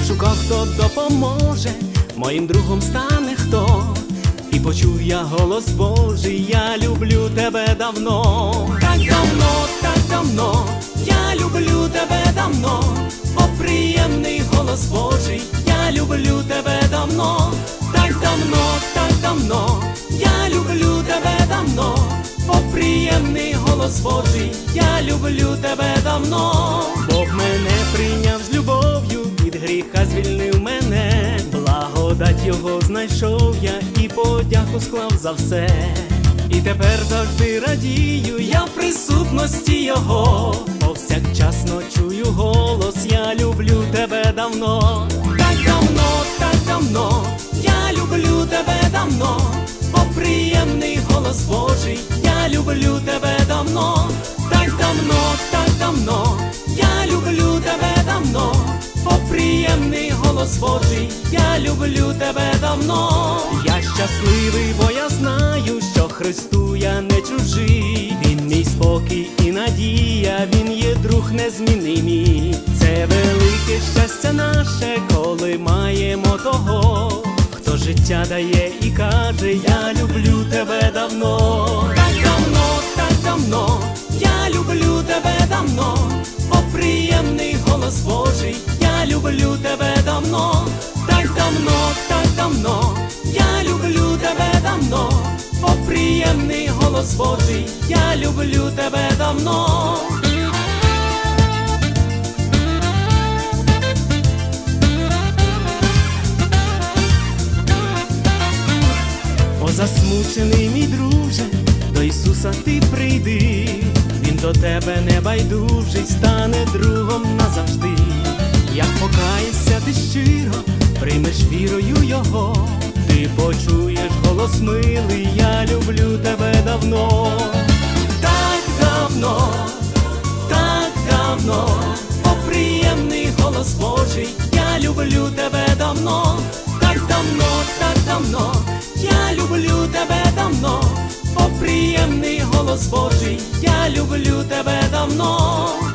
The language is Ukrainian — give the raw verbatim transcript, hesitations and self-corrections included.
шукав, хто допоможе, моїм другом стане хто. І почув я голос Божий: я люблю тебе давно. Так давно, так давно, я люблю тебе давно. О, приємний голос Божий, я люблю тебе давно. Так давно, так давно, я люблю тебе давно. О, приємний голос Божий, я люблю тебе давно. Бог мене прийняв з любов'ю, від гріха звільнив мене. Благодать його знайшов я і подяку склав за все. І тепер завжди радію я в присутності його. Повсякчасно чую голос: я люблю тебе давно. Так давно, так давно, я люблю тебе давно. О, приємний голос Божий, я люблю тебе давно. Так давно, так давно, я люблю тебе давно. О, приємний голос Божий, я люблю тебе давно. Я щасливий, бо я знаю, що Христу я не чужий. Він мій спокій і надія, він є друг незмінимий. Це велике щастя наше, коли маємо того, хто життя дає і каже: я люблю тебе давно. Так давно, так давно, я люблю тебе давно. О, приємний голос Божий, я люблю тебе давно. Так давно, так давно, я люблю тебе давно. О, приємний голос Божий, я люблю тебе давно. О, засмучений мій друже, до Ісуса ти прийди. Він до тебе не байдужий, стане другом назавжди. Як покаєшся ти щиро, приймеш вірою його, ти почуєш голос милий: я люблю тебе давно. Так давно, так давно, о, приємний голос Божий, я люблю тебе давно. Так давно, так давно, я люблю тебе давно. О, приємний голос Божий, я люблю тебе давно.